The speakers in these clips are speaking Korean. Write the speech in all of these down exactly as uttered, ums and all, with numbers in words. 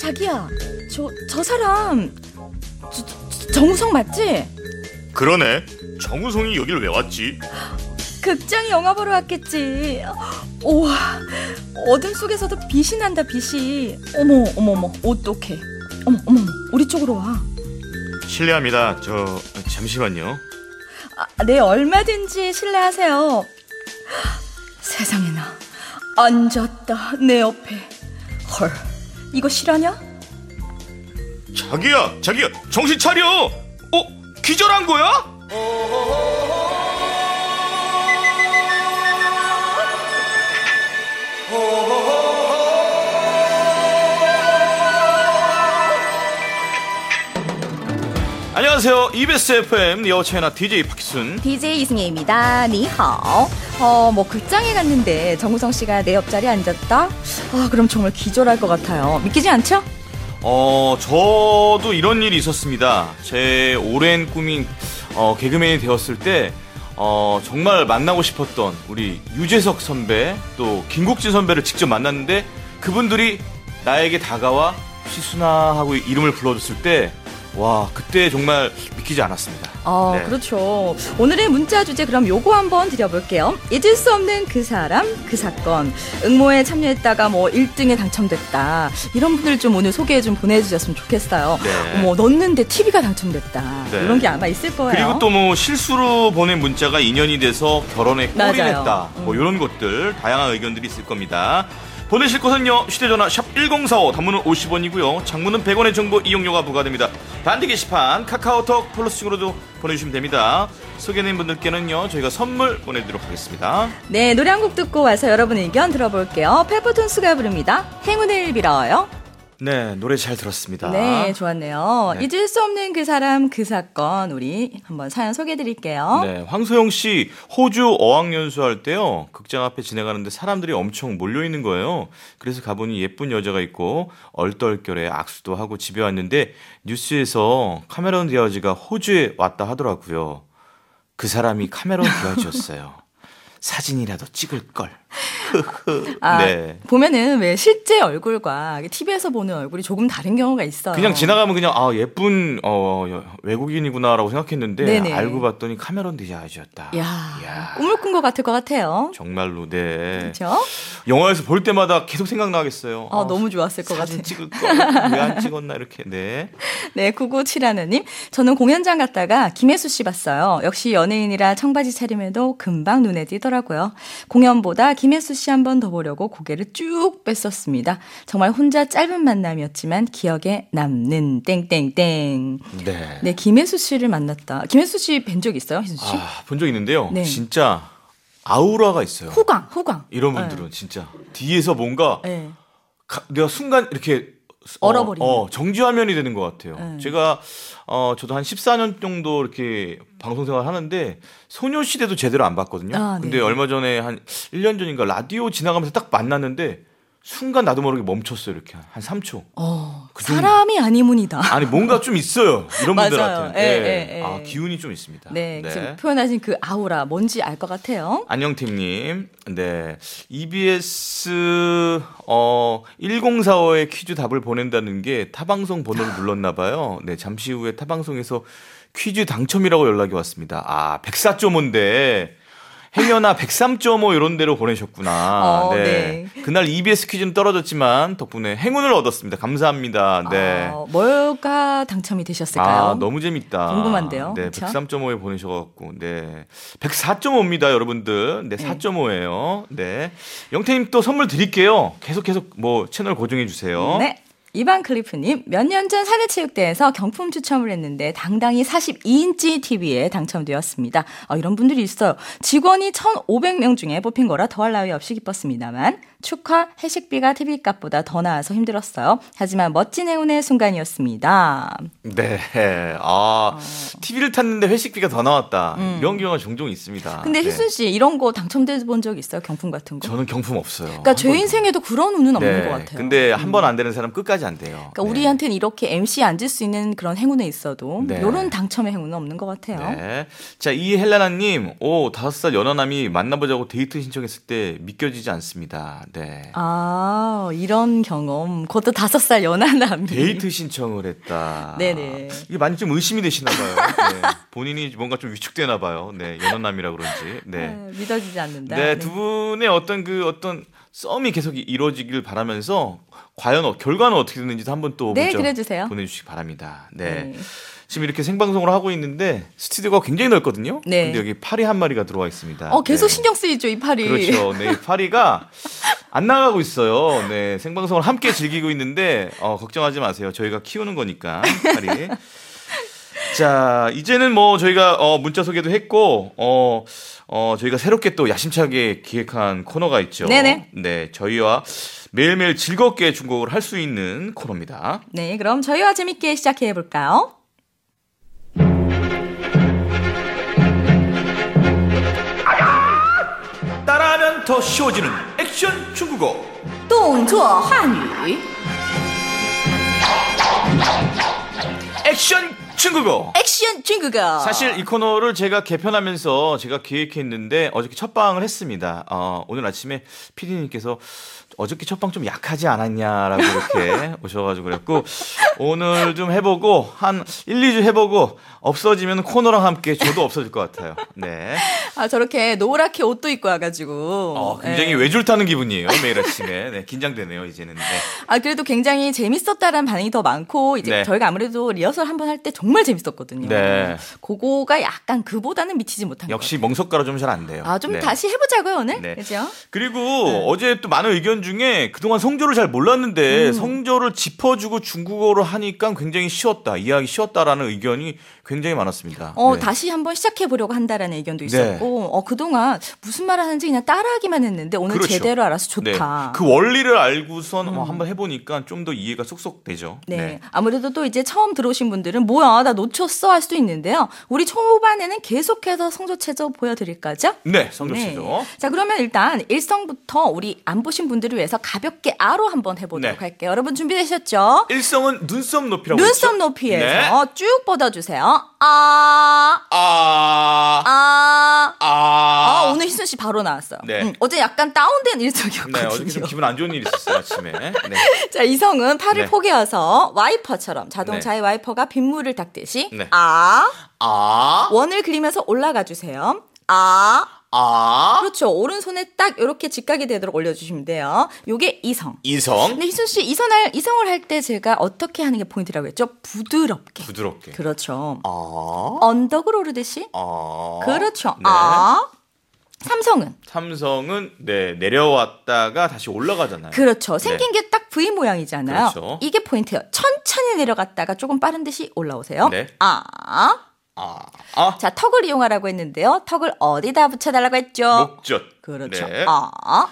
자기야, 저, 저 사람 저, 저, 정우성 맞지? 그러네. 정우성이 여길 왜 왔지? 극장 영화 보러 왔겠지. 우와, 어둠 속에서도 빛이 난다, 빛이. 어머 어머 어머, 어떡해. 어머 어머, 우리 쪽으로 와. 실례합니다. 저 잠시만요. 아, 네, 얼마든지 실례하세요. 세상에나, 앉았다 내 옆에. 헐, 이거 실화냐? 자기야, 자기야, 정신 차려. 어, 기절한 거야? 안녕하세요. 이비에스 에프엠 여차이나 디제이 박희순, 디제이 이승혜입니다. 니하오. 어, 뭐 극장에 갔는데 정우성 씨가 내 옆자리에 앉았다? 아, 그럼 정말 기절할 것 같아요. 믿기지 않죠? 어, 저도 이런 일이 있었습니다. 제 오랜 꿈인 어, 개그맨이 되었을 때 어, 정말 만나고 싶었던 우리 유재석 선배, 또 김국진 선배를 직접 만났는데 그분들이 나에게 다가와 희순아 하고 이름을 불러줬을 때, 와, 그때 정말 믿기지 않았습니다. 어, 네. 그렇죠. 오늘의 문자 주제 그럼 요거 한번 드려볼게요. 잊을 수 없는 그 사람, 그 사건. 응모에 참여했다가 뭐 일 등에 당첨됐다. 이런 분들 좀 오늘 소개 좀 보내주셨으면 좋겠어요. 네. 뭐 넣었는데 티비가 당첨됐다. 네. 이런 게 아마 있을 거예요. 그리고 또 뭐 실수로 보낸 문자가 인연이 돼서 결혼에 꼴이 맞아요. 냈다. 뭐 음. 이런 것들 다양한 의견들이 있을 겁니다. 보내실 곳은요, 휴대전화 샵 일공사오, 단문은 오십 원이고요 장문은 백 원의 정보 이용료가 부과됩니다. 단디 게시판 카카오톡 플러스층으로도 보내주시면 됩니다. 소개된 분들께는요 저희가 선물 보내드리도록 하겠습니다. 네, 노래 한 곡 듣고 와서 여러분 의견 들어볼게요. 페퍼톤스가 부릅니다. 행운을 빌어요. 네, 노래 잘 들었습니다. 네, 좋았네요. 네. 잊을 수 없는 그 사람, 그 사건. 우리 한번 사연 소개해드릴게요. 네, 황소영 씨, 호주 어학연수 할 때요, 극장 앞에 지나가는데 사람들이 엄청 몰려있는 거예요. 그래서 가보니 예쁜 여자가 있고 얼떨결에 악수도 하고 집에 왔는데 뉴스에서 카메론 디아즈가 호주에 왔다 하더라고요. 그 사람이 카메론 디아즈였어요. 사진이라도 찍을 걸. 아, 네. 보면은 왜 실제 얼굴과 티비에서 보는 얼굴이 조금 다른 경우가 있어요. 그냥 지나가면 그냥 아 예쁜 어 외국인이구나라고 생각했는데 네네. 알고 봤더니 카메론 디아즈였다. 야, 이야. 꿈을 꾼 것 같을 것 같아요. 정말로 네. 그렇죠? 영화에서 볼 때마다 계속 생각나겠어요. 어, 너무 좋았을 것 사진 같아요. 찍을 걸 왜 안 찍었나 이렇게. 네. 네, 구구칠하느님. 저는 공연장 갔다가 김혜수 씨 봤어요. 역시 연예인이라 청바지 차림에도 금방 눈에 띄더라고요. 공연보다 김혜수 씨 한 번 더 보려고 고개를 쭉 뺐었습니다. 정말 혼자 짧은 만남이었지만 기억에 남는 땡땡땡. 네. 네, 김혜수 씨를 만났다. 김혜수 씨 뵌 적 있어요, 희수 씨? 아, 본 적 있는데요. 네. 진짜 아우라가 있어요. 호강, 호강. 이런 분들은 네. 진짜 뒤에서 뭔가 네. 가, 내가 순간 이렇게 얼어버리는. 어, 어, 정지화면이 되는 것 같아요. 네. 제가 어, 저도 한 십사 년 정도 이렇게 방송생활 하는데 소녀시대도 제대로 안 봤거든요. 아, 근데 네. 얼마 전에 한 일 년 전인가 라디오 지나가면서 딱 만났는데 순간 나도 모르게 멈췄어요. 이렇게 한 삼 초. 어, 그 정도. 사람이 아니문이다. 아니 뭔가 좀 있어요. 이런 분들 맞아요. 같은. 예, 네. 예, 예. 아, 기운이 좀 있습니다. 네, 지금 표현하신 그 아우라 뭔지 알 것 같아요. 안녕팀님, 네. 이비에스, 어, 일공사오의 퀴즈 답을 보낸다는 게 타방송 번호를 눌렀나봐요. 네, 잠시 후에 타방송에서 퀴즈 당첨이라고 연락이 왔습니다. 아, 백사 점 오인데, 행여나 백삼 점 오 이런 데로 보내셨구나. 어, 네. 네. 그날 이비에스 퀴즈는 떨어졌지만 덕분에 행운을 얻었습니다. 감사합니다. 네. 어, 뭐가 당첨이 되셨을까요? 아, 너무 재밌다. 궁금한데요. 네, 그쵸? 백삼 점 오에 보내셔갖고, 네. 백사 점 오입니다, 여러분들. 네, 사 점 오예요. 네. 영태님 또 선물 드릴게요. 계속 계속 뭐 채널 고정해주세요. 네. 이반 클리프님, 몇 년 전 사내체육대회에서 경품 추첨을 했는데 당당히 사십이 인치 티비에 당첨되었습니다. 어, 이런 분들이 있어요. 직원이 천오백 명 중에 뽑힌 거라 더할 나위 없이 기뻤습니다만 축하, 회식비가 티비값보다 더 나와서 힘들었어요. 하지만 멋진 행운의 순간이었습니다. 네. 아, 어. 티비를 탔는데 회식비가 더 나왔다. 음. 이런 경우가 종종 있습니다. 근데 네. 희순 씨, 이런 거 당첨돼 본 적 있어요? 경품 같은 거? 저는 경품 없어요. 그러니까 제 인생에도 그런 운은 없는 것 같아요. 근데 한 번 안 되는 사람 끝까지 안 돼요. 그러니까 네. 우리한테는 이렇게 엠씨에 앉을 수 있는 그런 행운은 있어도 네. 이런 당첨의 행운은 없는 것 같아요. 네. 자, 이 헬라나님, 오, 다섯 살 연하남이 만나보자고 데이트 신청했을 때 믿겨지지 않습니다. 네. 아, 이런 경험. 그것도 다섯 살 연하남이. 데이트 신청을 했다. 네네. 이게 많이 좀 의심이 되시나 봐요. 네. 본인이 뭔가 좀 위축되나 봐요. 네, 연하남이라 그런지. 네. 네, 믿어지지 않는다. 네, 네. 두 분의 어떤 그 어떤 썸이 계속 이루어지길 바라면서 과연 어, 결과는 어떻게 됐는지도 한번 또 네, 문자 그래주세요. 보내주시기 바랍니다. 네. 네. 지금 이렇게 생방송을 하고 있는데 스튜디오가 굉장히 넓거든요. 네. 근데 여기 파리 한 마리가 들어와 있습니다. 어, 계속 네. 신경 쓰이죠, 이 팔이. 그렇죠. 네, 이 파리가 안 나가고 있어요. 네, 생방송을 함께 즐기고 있는데 어, 걱정하지 마세요. 저희가 키우는 거니까 파리. 자, 이제는 뭐 저희가 어, 문자 소개도 했고 어, 어, 저희가 새롭게 또 야심차게 기획한 코너가 있죠. 네네. 네, 저희와 매일매일 즐겁게 중국어를 할 수 있는 코너입니다. 네, 그럼 저희와 재밌게 시작해 볼까요? 따라하면 더 쉬워지는 액션 중국어. 动作汉语 액션 중국어. 액션 중국어. 사실 이 코너를 제가 개편하면서 제가 기획했는데 어저께 첫방을 했습니다. 어, 오늘 아침에 피디님께서 어저께 첫방 좀 약하지 않았냐라고 이렇게 오셔가지고 그랬고 오늘 좀 해보고 한 일, 이 주 해보고 없어지면 코너랑 함께 저도 없어질 것 같아요. 네. 아, 저렇게 노랗게 옷도 입고 와가지고. 어, 굉장히 네. 외줄 타는 기분이에요. 매일 아침에. 네, 긴장되네요, 이제는. 네. 아, 그래도 굉장히 재밌었다라는 반응이 더 많고, 이제 네. 저희가 아무래도 리허설 한번 할 때 정말 재밌었거든요. 네. 그거가 약간 그보다는 미치지 못한 것 역시 멍석가루 좀 잘 안 돼요. 같아요. 아, 좀 네. 다시 해보자고요, 오늘. 네. 그죠? 그리고 어제 또 많은 의견 중에 그동안 성조를 잘 몰랐는데 음. 성조를 짚어주고 중국어로 하니까 굉장히 쉬웠다, 이해하기 쉬웠다라는 의견이 굉장히 많았습니다. 어, 네. 다시 한번 시작해보려고 한다라는 의견도 있었고, 어, 그동안 무슨 말 하는지 그냥 따라하기만 했는데, 오늘 그렇죠. 제대로 알아서 좋다. 네. 그 원리를 알고선 어, 한번 해보니까 좀 더 이해가 쏙쏙 되죠. 네. 네. 아무래도 또 이제 처음 들어오신 분들은 뭐야, 나 놓쳤어 할 수도 있는데요. 우리 초반에는 계속해서 성조체조 보여드릴까죠? 네, 성조체조. 자, 그러면 일단 일성부터 우리 안 보신 분들을 위해서 가볍게 아로 한번 해보도록 네. 할게요. 여러분 준비되셨죠? 일성은 눈썹 높이라고 눈썹 했죠? 높이에서 네. 쭉 뻗어주세요. 아, 아, 아, 아. 아, 오늘 희순 씨 바로 나왔어요. 네. 음, 어제 약간 다운된 네, 일정이었거든요. 어저께 좀 기분 안 좋은 일이 있었어요, 아침에. 네. 자, 이성은 팔을 네. 포개어서 와이퍼처럼 자동차의 와이퍼가 빗물을 닦듯이 네. 아, 아, 원을 그리면서 올라가 주세요. 아, 아. 그렇죠. 오른손에 딱 이렇게 직각이 되도록 올려주시면 돼요. 요게 이성. 이성. 근데 희순 씨 이성을 이성을 할 때 제가 어떻게 하는 게 포인트라고 했죠? 부드럽게. 부드럽게. 그렇죠. 아. 언덕을 오르듯이. 아. 그렇죠. 네. 아. 삼성은 삼성은 네, 내려왔다가 다시 올라가잖아요. 그렇죠. 생긴 게 딱 V 모양이잖아요. 그렇죠. 이게 포인트예요. 천천히 내려갔다가 조금 빠른 듯이 올라오세요. 네. 아. 아. 아. 자, 턱을 이용하라고 했는데요. 턱을 어디다 붙여달라고 했죠? 목젖. 그렇죠. 네. 아.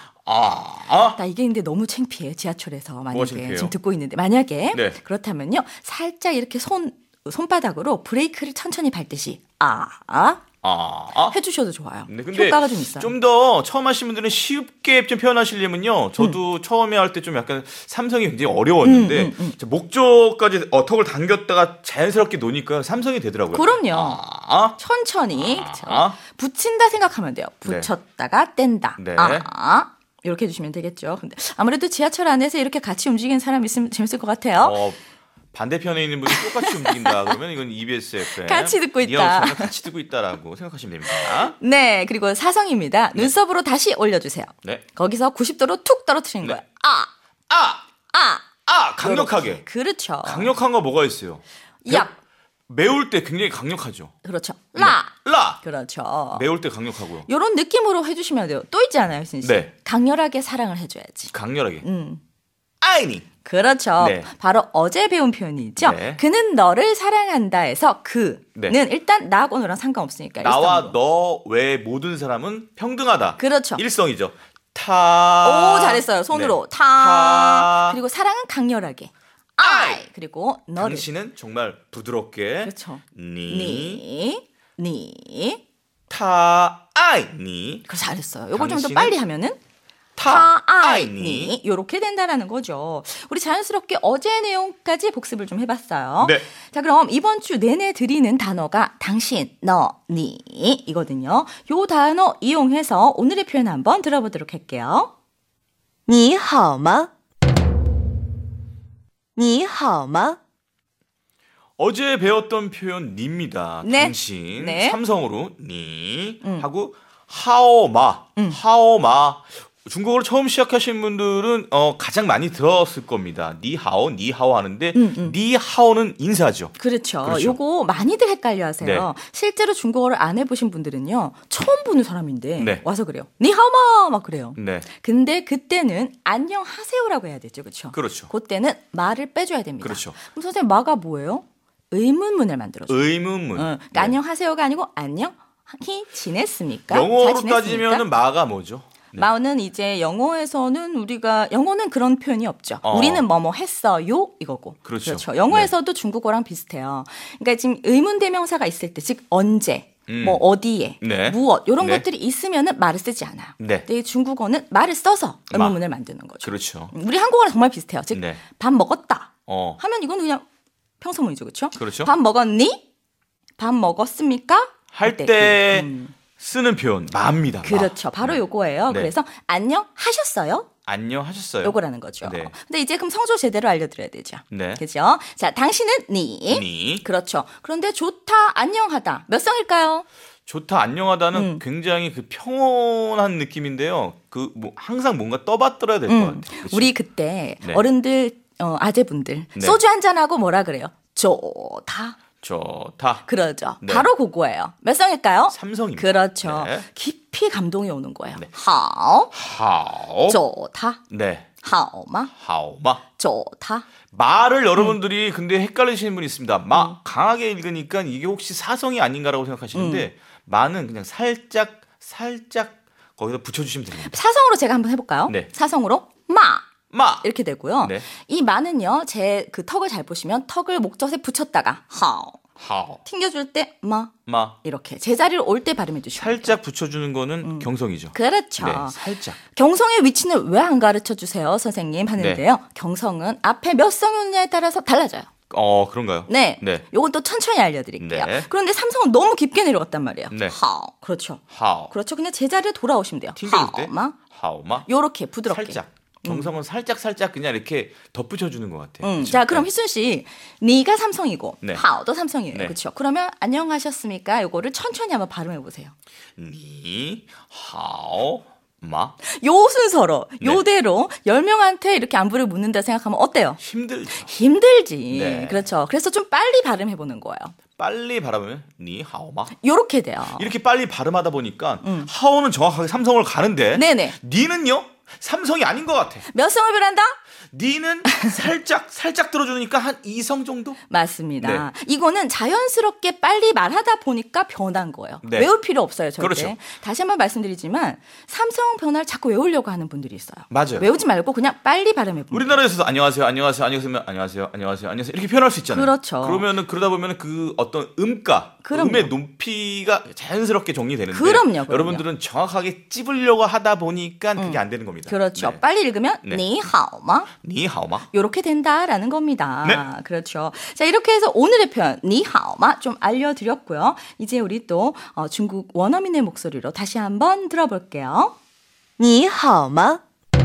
아. 아. 나 이게 근데 너무 창피해요. 지하철에서 만약에 뭐가 창피해요? 지금 듣고 있는데 만약에 네. 그렇다면요. 살짝 이렇게 손 손바닥으로 브레이크를 천천히 밟듯이 아, 아 아. 아. 해주셔도 좋아요. 네, 근데 효과가 좀 있어요. 좀 더 처음 하신 분들은 쉽게 좀 표현하시려면요. 저도 음. 처음에 할 때 좀 약간 삼성이 굉장히 어려웠는데 음, 음, 음. 자, 목조까지 어, 턱을 당겼다가 자연스럽게 놓으니까 삼성이 되더라고요. 그럼요. 아. 천천히 아. 그렇죠. 붙인다 생각하면 돼요. 네. 붙였다가 뗀다. 네. 아, 이렇게 해주시면 되겠죠. 근데 아무래도 지하철 안에서 이렇게 같이 움직이는 사람 있으면 재밌을 것 같아요. 어, 반대편에 있는 분이 똑같이 움직인다 그러면 이건 이비에스 에프엠 같이 듣고 있다. 이현수는 같이 듣고 있다라고 생각하시면 됩니다. 네, 그리고 사성입니다. 눈썹으로 다시 올려주세요. 네. 거기서 구십 도로 툭 떨어뜨리는 네. 거예요. 아, 아! 아. 아! 강력하게. 요렇게. 그렇죠. 강력한 거 뭐가 있어요? 얍. 매울 때 굉장히 강력하죠. 그렇죠. 라. 라! 그렇죠. 매울 때 강력하고요. 요런 느낌으로 해주시면 돼요. 또 있지 않아요, 신씨? 네. 강렬하게 사랑을 해줘야지. 강렬하게. 음. 아이니. 그렇죠. 네. 바로 어제 배운 표현이죠. 네. 그는 너를 사랑한다에서 그는 네. 일단 나하고 너랑 상관없으니까. 나와 일성으로. 너 외 모든 사람은 평등하다. 그렇죠. 일성이죠. 타. 오, 잘했어요. 손으로. 네. 타. 타. 그리고 사랑은 강렬하게. 아이. 그리고 너를. 당신은 정말 부드럽게. 그렇죠. 니. 니. 니. 타. 아이니. 그 잘했어요. 요걸 좀 더 당신은 빨리 하면은 타. 아이니 요렇게 된다라는 거죠. 우리 자연스럽게 어제 내용까지 복습을 좀 해봤어요. 네. 자, 그럼 이번 주 내내 드리는 단어가 당신, 너, 니 이거든요. 요 단어 이용해서 오늘의 표현 한번 들어보도록 할게요. 你好吗?你好吗? 어제 배웠던 표현 니입니다. 네. 당신 네. 삼성으로 니 하고 하오마 음. 하오마 중국어를 처음 시작하신 분들은 어, 가장 많이 들었을 겁니다. 니하오 니하오 하는데 음, 음. 니하오는 인사죠. 그렇죠. 그렇죠. 요거 많이들 헷갈려 하세요. 네. 실제로 중국어를 안 해보신 분들은요. 처음 보는 사람인데 네. 와서 그래요. 니하오마 막 그래요. 네. 근데 그때는 안녕하세요라고 해야 되죠. 그렇죠? 그렇죠. 그때는 말을 빼줘야 됩니다. 그렇죠. 그럼 선생님 마가 뭐예요? 의문문을 만들어줘요. 의문문. 어, 그러니까 네. 안녕하세요가 아니고 안녕히 지냈습니까? 영어로 잘 지냈습니까? 따지면은 마가 뭐죠? 네. 마는 이제 영어에서는 우리가 영어는 그런 표현이 없죠. 어. 우리는 뭐뭐 했어요 이거고. 그렇죠. 영어에서도 중국어랑 비슷해요. 그러니까 지금 의문 대명사가 있을 때, 즉 언제, 음. 뭐 어디에, 네. 무엇 이런 네. 것들이 있으면은 말을 쓰지 않아요. 네. 근데 중국어는 말을 써서 마. 의문문을 만드는 거죠. 그렇죠. 우리 한국어랑 정말 비슷해요. 즉 밥 네. 먹었다 어. 하면 이건 그냥 평서문이죠, 그렇죠? 그렇죠. 밥 먹었니? 밥 먹었습니까? 할 때 음. 쓰는 표현 마입니다. 마. 그렇죠. 바로 네. 요거예요. 네. 그래서 안녕 하셨어요? 안녕하셨어요. 요거라는 거죠. 네. 근데 이제 그럼 성조 제대로 알려드려야 되죠. 네. 그죠? 자, 당신은 니. 니. 그렇죠. 그런데 좋다, 안녕하다. 몇 성일까요? 좋다 안녕하다는 음. 굉장히 그 평온한 느낌인데요. 그 뭐 항상 뭔가 떠받들어야 될 것 음. 같아요. 그쵸? 우리 그때 네. 어른들, 어, 아재분들 네. 소주 한잔하고 뭐라 그래요? 좋다. 좋다. 그러죠. 네. 바로 그거예요. 몇 성일까요? 삼성입니다. 그렇죠. 네. 깊이 감동이 오는 거예요. 네. 하오, 하오. 좋다. 네. 하오마, 하오마. 좋다. 말을 음. 여러분들이 근데 헷갈리시는 분이 있습니다. 마 강하게 읽으니까 이게 혹시 사성이 아닌가라고 생각하시는데 음. 마는 그냥 살짝 살짝 거기다 붙여주시면 됩니다. 사성으로 제가 한번 해볼까요? 네. 사성으로 마. 마. 이렇게 되고요. 네. 이 마는요, 제 그 턱을 잘 보시면 턱을 목젖에 붙였다가 하오 하오. 튕겨줄 때 마 마. 이렇게 제자리로 올 때 발음해 주시면 돼요. 살짝 붙여주는 거는 경성이죠. 그렇죠. 네, 살짝. 경성의 위치는 왜 안 가르쳐 주세요, 선생님 하는데요. 네. 경성은 앞에 몇 성이냐에 따라서 달라져요. 어 그런가요? 네. 네. 요건 또 천천히 알려드릴게요. 네. 그런데 삼성은 너무 깊게 내려갔단 말이에요. 네. 하오. 그렇죠. 하오. 그렇죠. 그냥 제자리에 돌아오시면 돼요. 튕겨줄 때 하오마. 하오마. 요렇게 부드럽게. 살짝. 경성은 살짝 살짝 그냥 이렇게 덧붙여주는 것 같아요. 음, 그렇죠? 자, 그럼 네. 희순 씨, 니가 삼성이고 네. 하오도 삼성이에요. 네. 그렇죠? 그러면 안녕하셨습니까? 요거를 천천히 한번 발음해 보세요. 니 하오 마 요 순서로 네. 요대로 열 명한테 이렇게 안부를 묻는다 생각하면 어때요? 힘들죠. 힘들지. 네. 그렇죠. 그래서 좀 빨리 발음해 보는 거예요. 빨리 발음하면 니 하오마. 요렇게 돼요. 이렇게 빨리 발음하다 보니까 하오는 정확하게 삼성을 가는데 네네. 니는요 삼성이 아닌 것 같아. 몇 성을 변한다? 니는 살짝 살짝 들어주니까 한 이성 정도? 맞습니다. 이거는 자연스럽게 빨리 말하다 보니까 변한 거예요. 네. 외울 필요 없어요, 절대. 그렇죠. 다시 한번 말씀드리지만 삼성 변화를 자꾸 외우려고 하는 분들이 있어요. 맞아요. 외우지 말고 그냥 빨리 발음해 보는 우리나라에서도 안녕하세요, 안녕하세요, 안녕하세요, 안녕하세요, 안녕하세요, 안녕하세요 이렇게 표현할 수 있잖아요. 그렇죠. 그러면은 그러다 보면은 그 어떤 음가, 그럼요. 음의 높이가 자연스럽게 정리되는데 그럼요, 그럼요. 여러분들은 정확하게 찝으려고 하다 보니까 그게 안 되는 겁니다. 그렇죠. 네. 빨리 읽으면 네. 니하오마 니 하오마. 요렇게 된다라는 겁니다. 네. 그렇죠. 자, 이렇게 해서 오늘의 표현 니하오마 좀 알려드렸고요. 이제 우리 또 어, 중국 원어민의 목소리로 다시 한번 들어볼게요. 你好吗?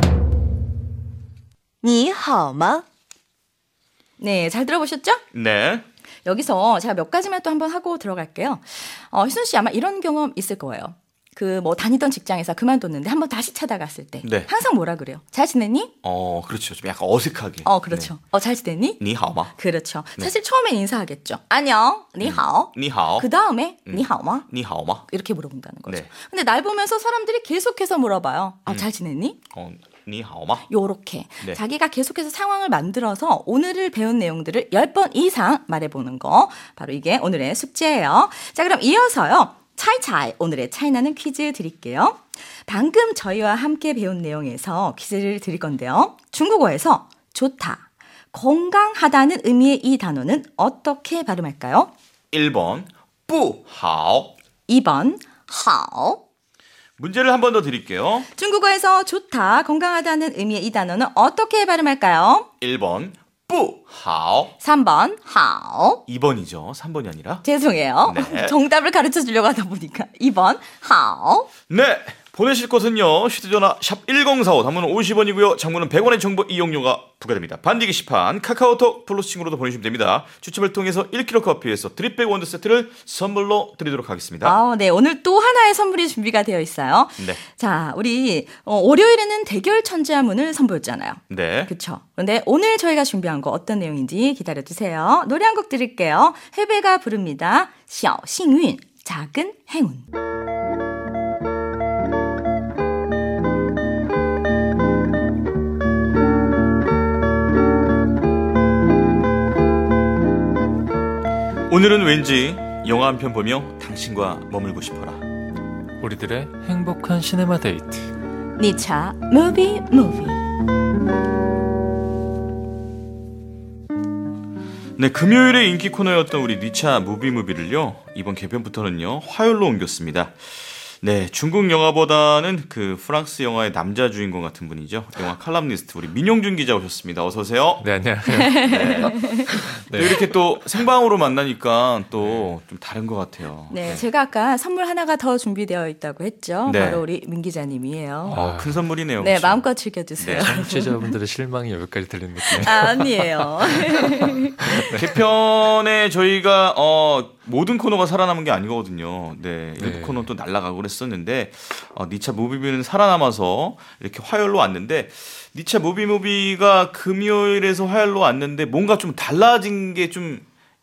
你好吗? 네, 잘 들어보셨죠? 네. 여기서 제가 몇 가지만 또 한번 하고 들어갈게요. 어, 희순 씨 아마 이런 경험 있을 거예요. 그 뭐 다니던 직장에서 그만뒀는데 한번 다시 찾아갔을 때 네. 항상 뭐라 그래요? 잘 지냈니? 어, 그렇죠. 좀 약간 어색하게. 어, 그렇죠. 어, 잘 지냈니? 니 하오마. 그렇죠. 네. 사실 처음엔 인사하겠죠. 안녕, 니하오. 니 하오. 그 다음에 니하오마 니 하오마. 이렇게 물어본다는 거죠. 네. 근데 날 보면서 사람들이 계속해서 물어봐요. 아, 잘 지냈니? 어, 니 하오마. 요렇게 네. 자기가 계속해서 상황을 만들어서 오늘을 배운 내용들을 열 번 이상 말해보는 거 바로 이게 오늘의 숙제예요. 자, 그럼 이어서요. 차이차이 오늘의 차이나는 퀴즈 드릴게요. 방금 저희와 함께 배운 내용에서 퀴즈를 드릴 건데요. 중국어에서 좋다, 건강하다는 의미의 이 단어는 어떻게 발음할까요? 일 번 뿌하오. 이 번 하오. 문제를 한 번 더 드릴게요. 중국어에서 좋다, 건강하다는 의미의 이 단어는 어떻게 발음할까요? 일 번 뿌하오. 삼 번 하오. 이 번이죠. 삼 번이 아니라. 죄송해요. 네. 정답을 가르쳐 주려고 하다 보니까 이 번 하오. 네. 보내실 곳은요. 휴대전화 샵 일공사오, 단문은 오십 원이고요. 장문은 백 원의 정보 이용료가 부과됩니다. 반디 게시판 카카오톡 플러스친구로도 보내주시면 됩니다. 추첨을 통해서 일 킬로그램 커피에서 드립백 원두 세트를 선물로 드리도록 하겠습니다. 아, 네. 오늘 또 하나의 선물이 준비가 되어 있어요. 네. 자, 우리 어, 월요일에는 대결 천재문을 선보였잖아요. 네. 그렇죠. 그런데 오늘 저희가 준비한 거 어떤 내용인지 기다려주세요. 노래 한 곡 드릴게요. 해배가 부릅니다. 小幸运 작은 행운. 오늘은 왠지 영화 한 편 보며 당신과 머물고 싶어라. 우리들의 행복한 시네마 데이트. 니차 무비 무비. 네, 금요일에 인기 코너였던 우리 니차 무비무비를요, 이번 개편부터는요 화요일로 옮겼습니다. 네, 중국 영화보다는 그 프랑스 영화의 남자 주인공 같은 분이죠. 영화 칼럼니스트 우리 민용준 기자 오셨습니다. 어서 오세요. 네, 안녕하세요. 네. 네, 이렇게 또 생방으로 만나니까 또 좀 다른 것 같아요. 네, 네. 제가 아까 선물 하나가 더 준비되어 있다고 했죠. 네. 바로 우리 민 기자님이에요. 어, 큰 선물이네요. 네, 그렇죠? 마음껏 즐겨주세요. 네. 청취자분들의 실망이 여기까지 들린 느낌. 아, 아니에요. 개편에 저희가 어, 모든 코너가 살아남은 게 아니거든요. 네, 일부 네. 코너 또 날아가고 그랬었는데 어, 니차 무비무비는 살아남아서 이렇게 화요일로 왔는데, 니차 무비무비가 금요일에서 화요일로 왔는데 뭔가 좀 달라진 게 좀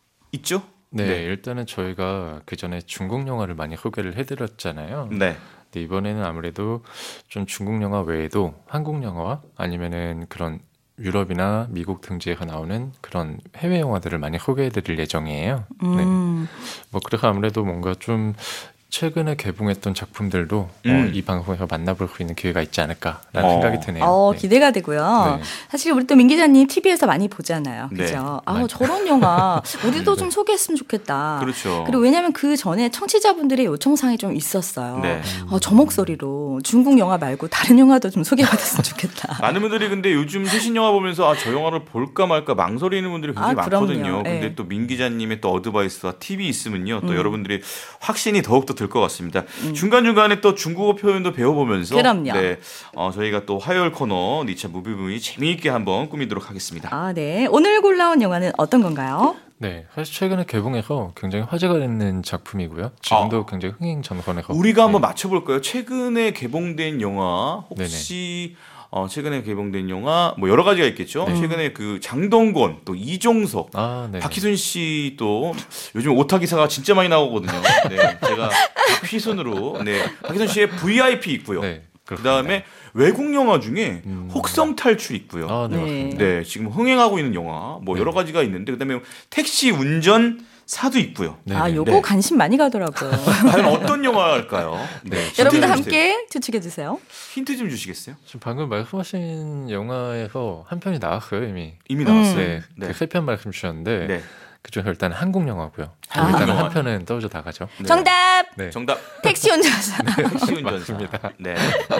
있죠? 네, 네. 일단은 저희가 그 전에 중국 영화를 많이 소개를 해드렸잖아요. 네. 근데 이번에는 아무래도 좀 중국 영화 외에도 한국 영화와 아니면은 그런 유럽이나 미국 등지에서 나오는 그런 해외 영화들을 많이 소개해드릴 예정이에요. 네. 음, 뭐 그래서 아무래도 뭔가 좀 최근에 개봉했던 작품들도 음. 어, 이 방송에서 만나볼 수 있는 기회가 있지 않을까라는 어. 생각이 드네요. 어, 네. 기대가 되고요. 네. 사실 우리 또 민 기자님 티비에서 많이 보잖아요. 네. 그죠? 아, 맞아요. 저런 영화 우리도 네. 좀 소개했으면 좋겠다. 그렇죠. 그리고 왜냐면 그 전에 청취자분들의 요청사항이 좀 있었어요. 네. 어, 저 목소리로 중국 영화 말고 다른 영화도 좀 소개받았으면 좋겠다. 많은 분들이 근데 요즘 최신 영화 보면서 아, 저 영화를 볼까 말까 망설이는 분들이 굉장히 아, 그럼요. 많거든요. 근데 네. 또 민 기자님의 또 어드바이스와 팁이 있으면요, 또 음. 여러분들이 확신이 더욱더 들 것 같습니다. 중간중간에 또 중국어 표현도 배워보면서 그럼요. 네, 어, 저희가 또 화요일 코너 니차 무비무비 재미있게 한번 꾸미도록 하겠습니다. 아, 네. 오늘 골라온 영화는 어떤 건가요? 네, 사실 최근에 개봉해서 굉장히 화제가 되는 작품이고요. 지금도 아. 굉장히 흥행 전선에서 우리가 한번 네. 맞춰볼까요? 최근에 개봉된 영화 혹시 어, 최근에 개봉된 영화 뭐 여러 가지가 있겠죠. 네. 최근에 그 장동건, 또 이종석, 아, 네. 박희순 씨 또 요즘 오타 기사가 진짜 많이 나오거든요. 네, 제가 박희순으로 네, 박희순 씨의 브이아이피 있고요. 네, 그 그렇습니다. 다음에 외국 영화 중에 음. 혹성 탈출 있고요. 아, 네, 네. 맞습니다. 네, 지금 흥행하고 있는 영화 뭐 네. 여러 가지가 있는데, 그다음에 택시 운전 사도 있고요. 네, 아, 네. 요거 네. 관심 많이 가더라고요. 과연 어떤 영화일까요? 네, 여러분들 힌트 좀 주세요. 함께 추측해 주세요. 힌트 좀 주시겠어요? 지금 방금 말씀하신 영화에서 한 편이 나왔어요 이미. 이미 나왔어요. 네, 네. 그 세 편 말씀 주셨는데 네. 그중에서 일단 한국 영화고요. 아. 일단 영화. 한 편은 떠오져 나가죠. 네. 정답! 네, 정답. 택시 운전사. 택시 운전사. 맞습니다. 네.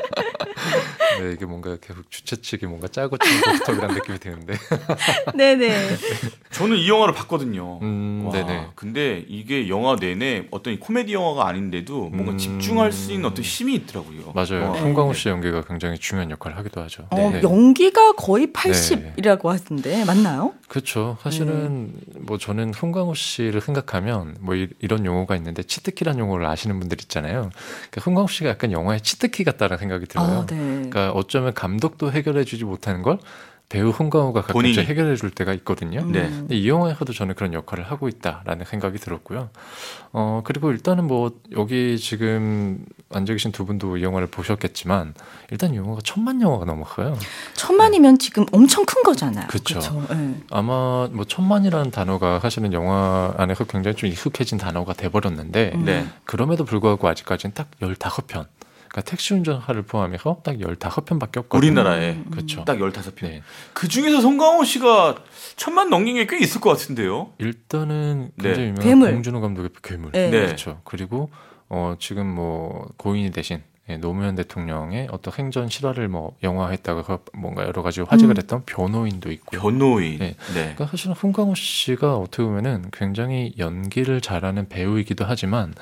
네, 이게 뭔가 계속 주최 측이 뭔가 짜고 치고 스톱이라는 느낌이 드는데. 네네. 저는 이 영화를 봤거든요. 음, 와, 네네. 근데 이게 영화 내내 어떤 이 코미디 영화가 아닌데도 뭔가 음. 집중할 수 있는 어떤 힘이 있더라고요. 맞아요. 와. 송강호 씨 연기가 굉장히 중요한 역할을 하기도 하죠. 어, 네. 연기가 거의 팔십이라고 하던데 맞나요? 그렇죠. 사실은 뭐 저는 송강호 씨를 생각하면 뭐 이, 이런 용어가 있는데 치트키란 용어를 아시는 분들 있잖아요. 그러니까 송강호 씨가 약간 영화의 치트키 같다는 생각이 들어요. 아, 네. 그러니까 어쩌면 감독도 해결해주지 못하는 걸 배우 홍강호가 가끔씩 본인이. 해결해줄 때가 있거든요. 음. 네. 근데 이 영화에서도 저는 그런 역할을 하고 있다라는 생각이 들었고요. 어 그리고 일단은 뭐 여기 지금 앉아 계신 두 분도 이 영화를 보셨겠지만 일단 이 영화가 천만 영화가 넘었어요. 천만이면 지금 엄청 큰 거잖아요. 그쵸. 그쵸? 네. 아마 뭐 천만이라는 단어가 사실은 영화 안에서 굉장히 좀 익숙해진 단어가 돼버렸는데 음. 네. 그럼에도 불구하고 아직까지는 딱 열다섯 편. 그러니까 택시 운전사를 포함해서 딱 열다섯 편밖에 없거든요. 우리나라에 그렇죠. 딱 열다섯 편. 네. 그 중에서 송강호 씨가 천만 넘긴 게 꽤 있을 것 같은데요. 일단은 굉장히 네. 유명한 괴물. 봉준호 감독의 괴물. 네. 네. 그렇죠. 그리고 어 지금 뭐 고인이 되신 예, 노무현 대통령의 어떤 행전 실화를 뭐 영화했다고 해서 뭔가 여러 가지 화제가 음. 됐던 변호인도 있고요. 변호인. 네. 네. 그러니까 사실은 송강호 씨가 어떻게 보면은 굉장히 연기를 잘하는 배우이기도 하지만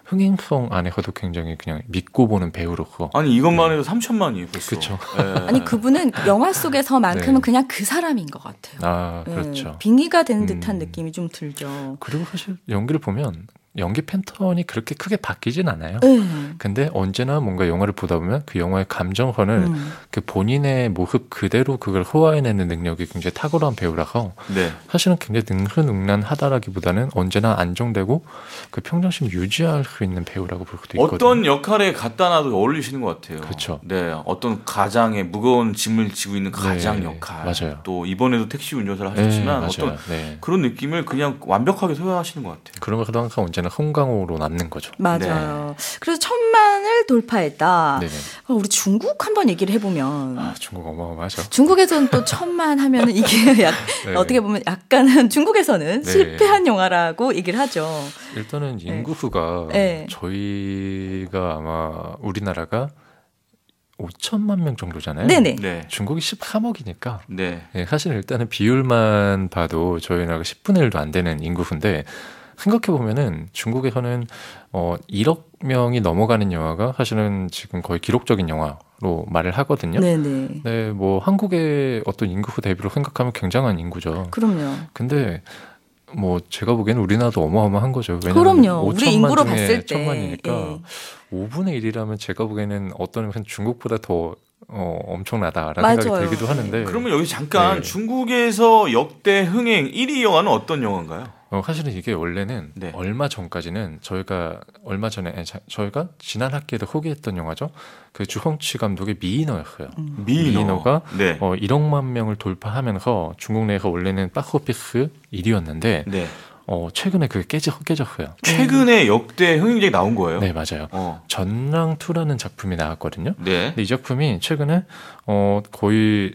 흥행성 안에서도 굉장히 그냥 믿고 보는 배우로서 아니 이것만 해도 삼천만이에요 벌써. 그쵸. 예. 아니 그분은 영화 속에서만큼은 네. 그냥 그 사람인 것 같아요. 아 예, 그렇죠. 빙의가 된 듯한 음. 느낌이 좀 들죠. 그리고 사실 연기를 보면 연기 패턴이 그렇게 크게 바뀌진 않아요. 네. 근데 언제나 뭔가 영화를 보다 보면 그 영화의 감정선을 음. 그 본인의 모습 그대로 그걸 소화해내는 능력이 굉장히 탁월한 배우라서 네. 사실은 굉장히 능수능란하다라기보다는 언제나 안정되고 그 평정심 유지할 수 있는 배우라고 볼 수도 있거든요. 어떤 역할에 갖다 놔도 어울리시는 것 같아요. 그쵸. 네, 어떤 가장의 무거운 짐을 지고 있는 가장 네, 역할. 맞아요. 또 이번에도 택시 운전사를 네, 하셨지만 맞아요. 어떤 네. 그런 느낌을 그냥 완벽하게 소화하시는 것 같아요. 그러면서도 항상 언제나 송강호로 남는 거죠. 맞아요. 그래서 천만을 돌파했다. 네. 어, 우리 중국 한번 얘기를 해보면 아, 중국 어마어마하죠. 중국에서는 또 천만 하면은 이게 약, 네. 어떻게 보면 약간은 중국에서는 네. 실패한 영화라고 얘기를 하죠. 일단은 인구수가 네. 저희가 아마 우리나라가 오천만 명 정도잖아요. 네네. 네. 중국이 십삼억이니까 네. 사실 일단은 비율만 봐도 저희 나라가 십분의 일도 안 되는 인구수인데 생각해 보면은 중국에서는 어 일억 명이 넘어가는 영화가 사실은 지금 거의 기록적인 영화로 말을 하거든요. 네네. 네, 뭐 한국의 어떤 인구수 대비로 생각하면 굉장한 인구죠. 그럼요. 근데 뭐 제가 보기에는 우리나라도 어마어마한 거죠. 왜냐하면 그럼요. 우리 오천만 인구로 중에 봤을 때. 천만이니까 예. 오분의 일이라면 제가 보기에는 어떤 면에서 중국보다 더 어, 엄청나다라는 맞아요. 생각이 들기도 하는데 그러면 여기 잠깐 네. 중국에서 역대 흥행 일 위 영화는 어떤 영화인가요? 어, 사실은 이게 원래는 네. 얼마 전까지는 저희가 얼마 전에 아니, 자, 저희가 지난 학기에도 소개했던 영화죠. 그 주홍치 감독의 미이너였어요. 음. 미이너. 가 네. 어, 일억만 명을 돌파하면서 중국 내에서 원래는 박스오피스 일 위였는데 네. 어, 최근에 그게 깨져, 깨졌어요. 최근에 역대 흥행작이 나온 거예요? 네, 맞아요. 어. 전랑투라는 작품이 나왔거든요. 네. 근데 이 작품이 최근에 어, 거의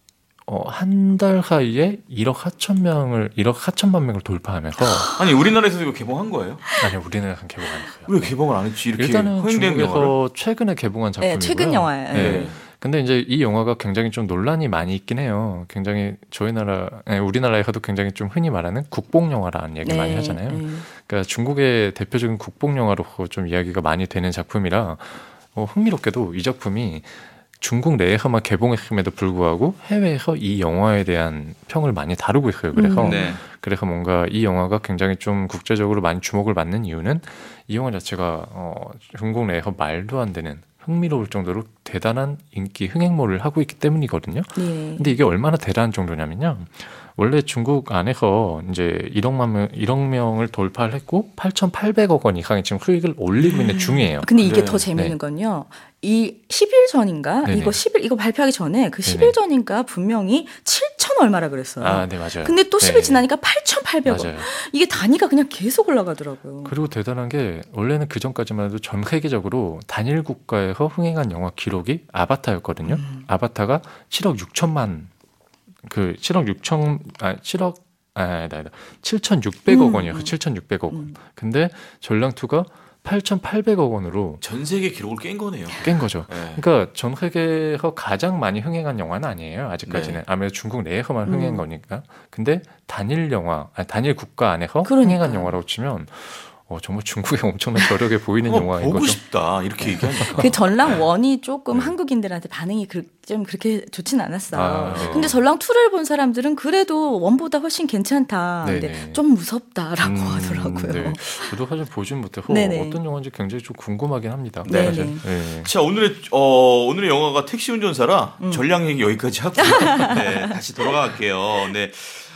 어, 한 달 사이에 일억 사천 명을 일억 사천만 명을 돌파하면서 아니 우리나라에서 이거 개봉한 거예요? 아니 우리나라는 개봉 안 했어요. 왜 개봉을 안 했지? 이렇게 일단은 흥행된 영화를? 중국에서 최근에 개봉한 작품이고요. 네, 최근 영화예요. 네. 네. 근데 이제 이 영화가 굉장히 좀 논란이 많이 있긴 해요. 굉장히 저희 나라, 아니, 우리나라에서도 굉장히 좀 흔히 말하는 국뽕 영화라는 얘기 네. 많이 하잖아요. 네. 그러니까 중국의 대표적인 국뽕 영화로 좀 이야기가 많이 되는 작품이라 어, 흥미롭게도 이 작품이 중국 내에서만 개봉했음에도 불구하고 해외에서 이 영화에 대한 평을 많이 다루고 있어요. 그래서 음. 네. 그래서 뭔가 이 영화가 굉장히 좀 국제적으로 많이 주목을 받는 이유는 이 영화 자체가 어, 중국 내에서 말도 안 되는 흥미로울 정도로 대단한 인기 흥행몰을 하고 있기 때문이거든요. 네. 근데 이게 얼마나 대단한 정도냐면요. 원래 중국 안에서 이제 일억만 명, 일억 명을 돌파를 했고 팔천팔백억 원 이상의 지금 수익을 올리고 있는 중이에요. 근데 이게 네. 더 재밌는 네. 건요. 이 십 일 전인가? 네네. 이거 십 일 이거 발표하기 전에 그 십 네네. 일 전인가 분명히 칠천 얼마라 그랬어요. 아, 네, 맞아요. 근데 또 십 일 네. 지나니까 팔천팔백억. 맞아요. 이게 단위가 그냥 계속 올라가더라고요. 그리고 대단한 게 원래는 그 전까지만 해도 전 세계적으로 단일 국가에서 흥행한 영화 기록이 아바타였거든요. 음. 아바타가 칠억 육천만 그 칠억 육천 아 칠억 아 아니다 아니다 칠천육백억 음, 원이어서 음. 칠천육백억 원. 음. 근데 전랑투가 팔천팔백억 원으로 전 세계 기록을 깬 거네요. 깬 거죠. 네. 그러니까 전 세계에서 가장 많이 흥행한 영화는 아니에요. 아직까지는. 네. 아무래도 중국 내에서만 흥행한 음. 거니까. 근데 단일 영화, 아니, 단일 국가 안에서 그러니까요. 흥행한 영화라고 치면 어, 정말 중국의 엄청난 저력에 보이는 어, 영화인 보고 거죠. 싶다 이렇게 얘기하니까. 그 전랑 원이 조금 네. 한국인들한테 반응이 그, 좀 그렇게 좋진 않았어요. 아, 네. 근데 전랑 투를 본 사람들은 그래도 원보다 훨씬 괜찮다. 근데 네네. 좀 무섭다라고 음, 하더라고요. 네. 저도 사실 보진 못해서 네네. 어떤 영화인지 굉장히 좀 궁금하긴 합니다. 네네. 사실. 네. 자 오늘의 어, 오늘의 영화가 택시 운전사라 음. 전량 얘기 여기까지 하고 네, 다시 돌아갈게요. 네.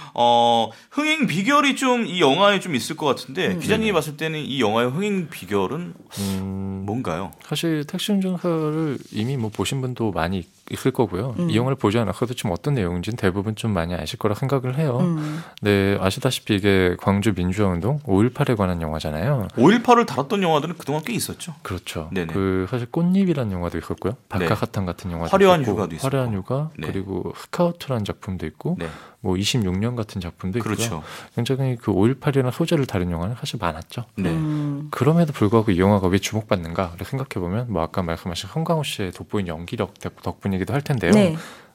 어, 흥행 비결이 좀 이 영화에 좀 있을 것 같은데 음. 기자님이 네네. 봤을 때는 이 영화의 흥행 비결은 음, 뭔가요? 사실 택시 운전사를 이미 뭐 보신 분도 많이 있을 거고요. 음. 이 영화를 보지 않았어도 좀 어떤 내용인지는 대부분 좀 많이 아실 거라 생각을 해요. 음. 네, 아시다시피 이게 광주 민주화운동 오일팔에 관한 영화잖아요. 오일팔을 다뤘던 영화들은 그동안 꽤 있었죠. 그렇죠. 네네. 그 사실 꽃잎이라는 영화도 있었고요. 네. 박하사탕 같은 영화도 화려한 있었고, 휴가도 있었고. 화려한 휴가 네. 그리고 스카우트라는 작품도 있고 네. 뭐 이십육 년 같은 작품도 있고요. 그렇죠. 굉장히 그 오일팔이라는 소재를 다룬 영화는 사실 많았죠. 네. 음. 그럼에도 불구하고 이 영화가 왜 주목받는가 생각해 보면 뭐 아까 말씀하신 송강호 씨의 돋보인 연기력 덕분이기도 할 텐데요. 네.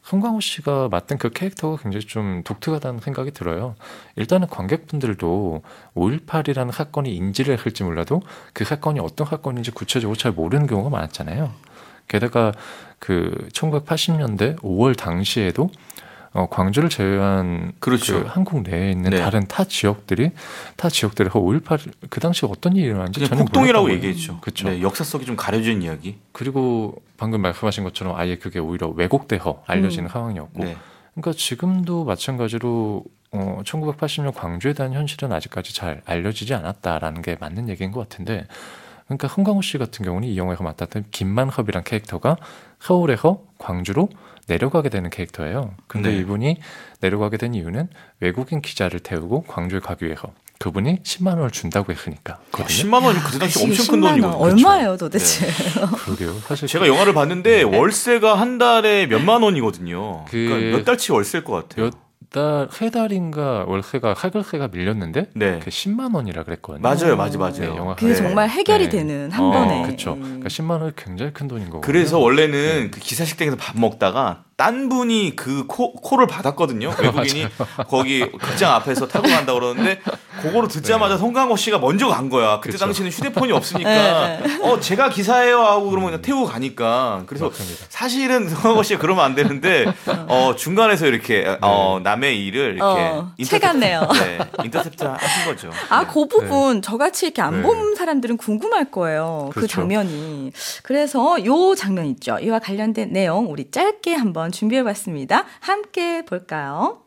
송강호 씨가 맡은 그 캐릭터가 굉장히 좀 독특하다는 생각이 들어요. 일단은 관객분들도 오일팔이라는 사건이 인지를 할지 몰라도 그 사건이 어떤 사건인지 구체적으로 잘 모르는 경우가 많았잖아요. 게다가 그 천구백팔십 년대 오월 당시에도 어, 광주를 제외한 그렇죠. 그 한국 내에 있는 네. 다른 타 지역들이 타 지역들에서 오일팔 그 당시에 어떤 일이 일어났는지 그냥 전혀 폭동이라고 몰랐다고요. 얘기했죠. 그렇죠. 네, 역사 속이 좀 가려진 이야기. 그리고 방금 말씀하신 것처럼 아예 그게 오히려 왜곡돼서 알려지는 음. 상황이었고, 네. 그러니까 지금도 마찬가지로 어, 천구백팔십 년 광주에 대한 현실은 아직까지 잘 알려지지 않았다라는 게 맞는 얘기인 것 같은데, 그러니까 송강호 씨 같은 경우는 이 영화에서 맡았던 김만섭이란 캐릭터가 서울에서 광주로 내려가게 되는 캐릭터예요. 근데 네. 이분이 내려가게 된 이유는 외국인 기자를 태우고 광주에 가기 위해서 그분이 십만 원을 준다고 했으니까. 아, 십만 원이 그때 당시 엄청 큰 십만 원. 돈이거든요. 얼마예요 도대체? 그러게요. 사실 제가 영화를 봤는데 월세가 한 달에 몇만 원이거든요. 그- 그러니까 몇 달치 월세일 것 같아요. 몇 달, 세 달인가 월세가 하글세가 밀렸는데 네. 그 십만 원이라 그랬거든요. 맞아요, 맞아요, 맞아요. 네, 영화 그게 네. 정말 해결이 네. 되는 한 어, 번에. 그렇죠. 음. 그러니까 십만 원이 굉장히 큰 돈인 거고. 그래서 원래는 그 기사식당에서 밥 먹다가 딴 분이 그 코, 콜을 받았거든요. 외국인이 거기 극장 앞에서 타고 간다 그러는데 그거를 듣자마자 송강호 씨가 먼저 간 거야. 그때 그쵸. 당시에는 휴대폰이 없으니까 네, 어 제가 기사예요 하고 그러면 그냥 태우고 가니까 그래서 맞습니다. 사실은 송강호 씨가 그러면 안 되는데 어 중간에서 이렇게 어 남의 일을 이렇게 어, 채갔네요. 네, 인터셉트 하신 거죠. 아, 그 부분 저같이 이렇게 안 네. 본 사람들은 궁금할 거예요. 그 그렇죠. 장면이. 그래서 요 장면 있죠. 이와 관련된 내용 우리 짧게 한번 준비해봤습니다. 함께 볼까요?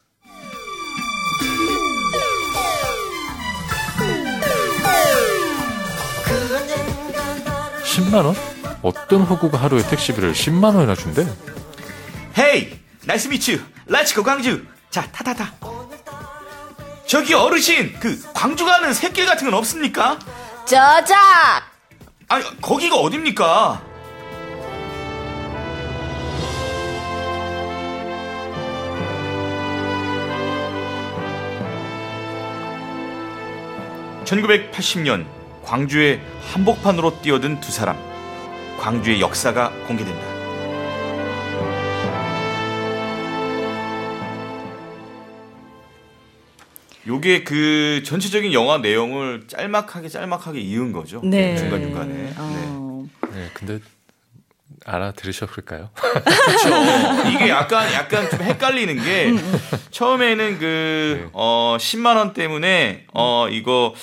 십만 원? 어떤 호구가 하루에 택시비를 십만 원이나 준대? 헤이, 나이스 미츠, 렛츠고 광주. 자, 타타타. 저기 어르신, 그 광주 가는 샛길 같은 건 없습니까? 저작! 아니, 거기가 어딥니까? 천구백팔십 년 광주의 한복판으로 뛰어든 두 사람. 광주의 역사가 공개된다. 요게 그 전체적인 영화 내용을 짤막하게 짤막하게 이은 거죠. 네. 중간중간에. 네. 어. 네, 근데 알아들으셨을까요? 그렇죠. 이게 약간 약간 좀 헷갈리는 게 처음에는 그 네. 어, 십만 원 때문에 어 이거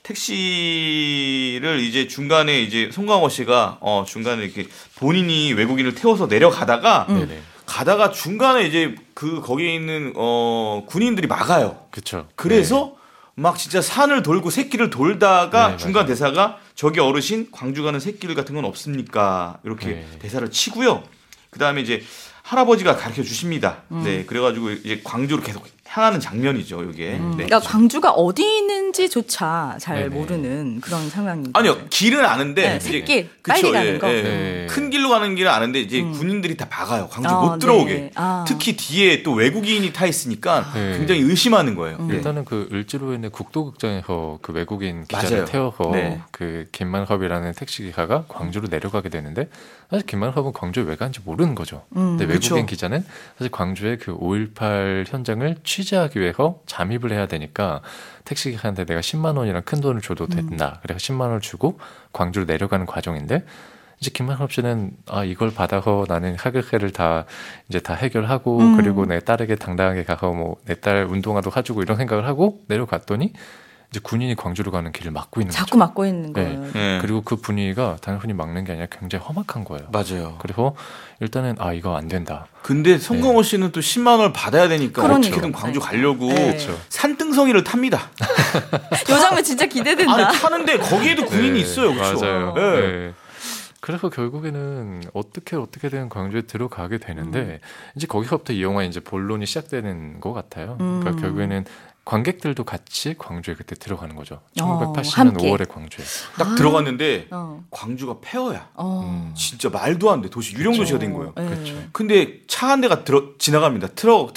택시를 이제 중간에 이제 송강호 씨가 어 중간에 이렇게 본인이 외국인을 태워서 내려가다가 네네. 가다가 중간에 이제 그 거기에 있는 어 군인들이 막아요. 그쵸. 그래서 막 진짜 산을 돌고 새길을 돌다가 네, 중간 맞아요. 대사가 저기 어르신 광주 가는 새길 같은 건 없습니까? 이렇게 네. 대사를 치고요. 그 다음에 이제 할아버지가 가르쳐 주십니다. 네, 그래가지고 이제 광주로 계속 향하는 장면이죠, 이게. 음, 네. 그러니까 광주가 어디 있는지조차 잘 네네. 모르는 그런 상황인 아니요, 거죠. 길은 아는데 네, 이제 샛길, 그쵸, 빨리 가는 예, 거. 예. 네. 큰 길로 가는 길은 아는데 이제 군인들이 다 막아요. 광주 아, 못 들어오게. 네. 아. 특히 뒤에 또 외국인이 타 있으니까 네. 굉장히 의심하는 거예요. 네. 일단은 그 을지로에 있는 국도극장에서 그 외국인 기자를 맞아요. 태워서 네. 그 김만섭이라는 택시기사가 광주로 내려가게 되는데, 사실 김만섭은 광주에 왜 가는지 모르는 거죠. 음. 근데 외국인 그쵸. 기자는 사실 광주의 그 오일팔 현장을 취재하기 위해서 잠입을 해야 되니까 택시기사한테 내가 십만 원이랑 큰 돈을 줘도 된다. 그래서 십만 원을 주고 광주로 내려가는 과정인데, 이제 김만섭 씨는 아 이걸 받아서 나는 하객회를 다 이제 다 해결하고 음. 그리고 내 딸에게 당당하게 가서 뭐 내 딸 운동화도 사주고 이런 생각을 하고 내려갔더니 이제 군인이 광주로 가는 길을 막고 있는 자꾸 거죠. 막고 있는 네. 거예요. 네. 그리고 그 분위기가 단순히 막는 게 아니라 굉장히 험악한 거예요. 맞아요. 그래서 일단은 아 이거 안 된다. 근데 송강호 씨는 또 십만 원을 받아야 되니까 그러니까. 어떻게든 광주 가려고 네. 그렇죠. 산등성이를 탑니다. 요 장면 진짜 기대된다. 아니 타는데 거기에도 군인이 네, 있어요, 그렇죠? 맞아요. 네. 네. 그래서 결국에는 어떻게 어떻게든 광주에 들어가게 되는데 음. 이제 거기서부터 이 영화의 이제 본론이 시작되는 것 같아요. 음. 그러니까 결국에는 관객들도 같이 광주에 그때 들어가는 거죠. 어, 천구백팔십 년 함께. 오월에 광주에. 딱 아. 들어갔는데 어. 광주가 폐허야. 어. 음. 진짜 말도 안 돼. 도시 유령 도시가 된 거예요. 네. 그렇죠. 근데 차 한 대가 들어 지나갑니다. 트럭 트럭이.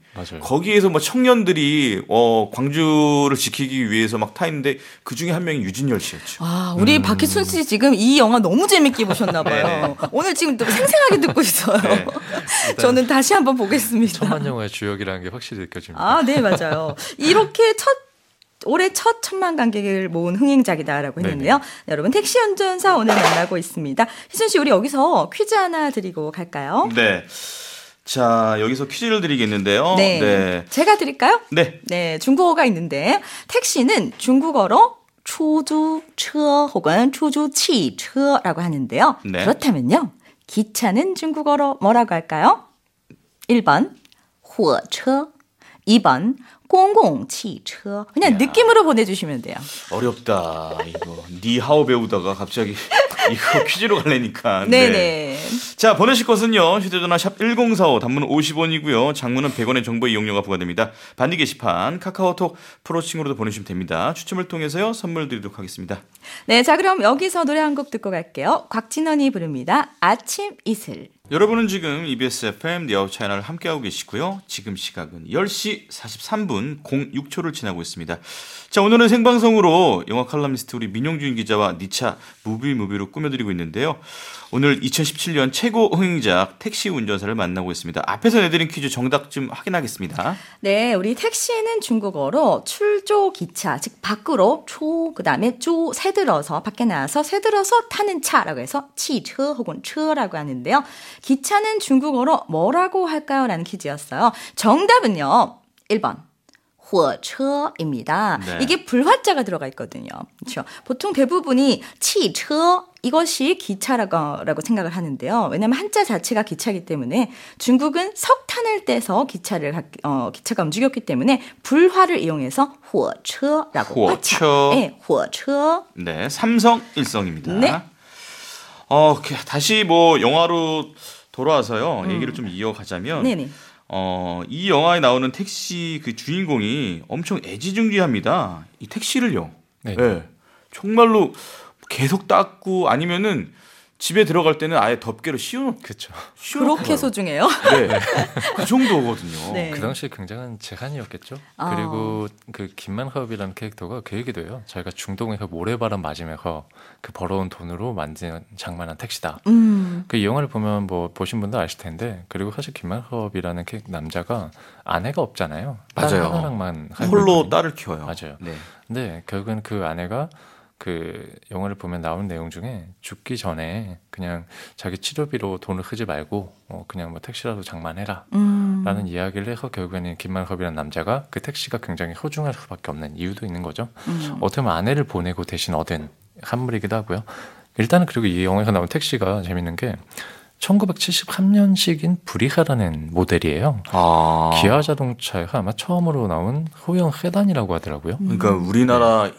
맞아요. 거기에서 뭐 청년들이 어, 광주를 지키기 위해서 막 타 있는데 그 중에 한 명이 유진열 씨였죠. 아, 우리 음. 박희순 씨 지금 이 영화 너무 재밌게 보셨나 봐요. 오늘 지금 또 생생하게 듣고 있어요. 네. 저는 다시 한번 보겠습니다. 천만 영화의 주역이라는 게 확실히 느껴집니다. 아, 네, 맞아요. 이렇게 첫 올해 첫 천만 관객을 모은 흥행작이다라고 했는데요. 네, 여러분 택시 운전사 오늘 만나고 있습니다. 희순 씨, 우리 여기서 퀴즈 하나 드리고 갈까요? 네. 자, 여기서 퀴즈를 드리겠는데요. 네. 네. 제가 드릴까요? 네. 네, 중국어가 있는데 택시는 중국어로 추주처 혹은 추주치처라고 하는데요. 네. 그렇다면요. 기차는 중국어로 뭐라고 할까요? 일 번火车, 이 번 공공汽车. 그냥 야. 느낌으로 보내주시면 돼요. 어렵다. 이거 니하오 배우다가 갑자기 이거 퀴즈로 가려니까. 네네. 네. 자, 보내실 것은요. 휴대전화 샵 일공사오, 단문은 오십 원이고요. 장문은 백 원의 정보 이용료가 부과됩니다. 반디 게시판, 카카오톡 프로칭으로도 보내주시면 됩니다. 추첨을 통해서요. 선물 드리도록 하겠습니다. 네, 자 그럼 여기서 노래 한 곡 듣고 갈게요. 곽진원이 부릅니다. 아침 이슬. 여러분은 지금 이비에스 에프엠 리아웃 채널 함께하고 계시고요. 지금 시각은 열 시 사십삼 분 공육 초를 지나고 있습니다. 자, 오늘은 생방송으로 영화 칼럼니스트 우리 민용준 기자와 니차 무비무비로 꾸며드리고 있는데요. 오늘 이천십칠 년 최고 흥행작 택시 운전사를 만나고 있습니다. 앞에서 내드린 퀴즈 정답 좀 확인하겠습니다. 네, 우리 택시는 중국어로 출조 기차, 즉 밖으로 초 그다음에 쪼 새들어서 밖에 나와서 새들어서 타는 차라고 해서 치처 혹은 처라고 하는데요. 기차는 중국어로 뭐라고 할까요? 라는 퀴즈였어요. 정답은요. 일 번. 火车입니다. 네. 이게 불화자가 들어가 있거든요. 그렇죠. 보통 대부분이汽车 이것이 기차라고 생각을 하는데요. 왜냐하면 한자 자체가 기차이기 때문에 중국은 석탄을 떼서 기차를 어, 기차가 움직였기 때문에 불화를 이용해서 火车라고 화차. 네, 火车. 네, 삼성 일성입니다. 네. 어, 다시 뭐 영화로 돌아와서요. 음. 얘기를 좀 이어가자면 네네. 어, 이 영화에 나오는 택시 그 주인공이 엄청 애지중지합니다. 이 택시를요. 네. 네. 정말로 계속 닦고 아니면은 집에 들어갈 때는 아예 덮개로 씌워놓고. 그렇죠. 그렇게 소중해요? 네. 그 정도거든요. 네. 그 당시에 굉장한 재간이었겠죠. 아. 그리고 그 김만허업이라는 캐릭터가 그 얘기도 해요. 자기가 중동에서 모래바람 맞으면서 그 벌어온 돈으로 만든 장만한 택시다. 음. 그 이 영화를 보면 뭐 보신 분도 아실 텐데, 그리고 사실 김만허업이라는 남자가 아내가 없잖아요. 딸 맞아요. 하나랑만 살고 홀로 있거든요. 딸을 키워요. 맞아요. 네. 근데 결국엔 그 아내가 그 영화를 보면 나오는 내용 중에 죽기 전에 그냥 자기 치료비로 돈을 쓰지 말고 어 그냥 뭐 택시라도 장만해라 음. 라는 이야기를 해서 결국에는 김만섭이라는 남자가 그 택시가 굉장히 소중할 수밖에 없는 이유도 있는 거죠. 음. 어떻게 보면 아내를 보내고 대신 얻은 선물이기도 하고요. 일단은 그리고 이 영화에서 나온 택시가 재밌는 게 천구백칠십삼 년식인 브리하라는 모델이에요. 아. 기아 자동차가 아마 처음으로 나온 소형 세단이라고 하더라고요. 그러니까 우리나라